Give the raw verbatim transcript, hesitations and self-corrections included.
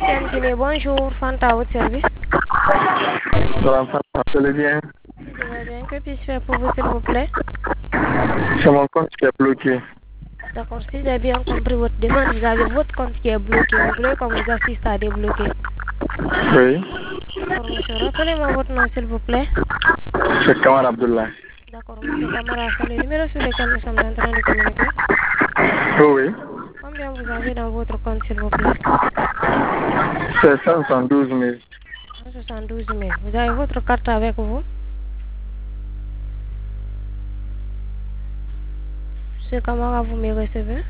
Tantine, bonjour, Fanta à votre service. Madame Fanta, vous allez bien? Je vais bien, que puis-je faire pour vous, s'il vous plaît? C'est mon compte qui est bloqué. D'accord, si j'ai bien compris votre demande, vous avez votre compte qui est bloqué. Vous voulez qu'on vous assiste à débloquer? Oui. D'accord, monsieur, rappelez-moi votre nom, s'il vous plaît. C'est Kamar Abdullah. D'accord, monsieur Kamara, c'est le numéro sur lequel nous sommes en train de communiquer. Oui, oui. Combien vous avez dans votre compte, s'il vous plaît? C'est cent soixante-douze mille. cent soixante-douze mille. Vous avez votre carte avec vous? Monsieur Kamara, vous me recevez?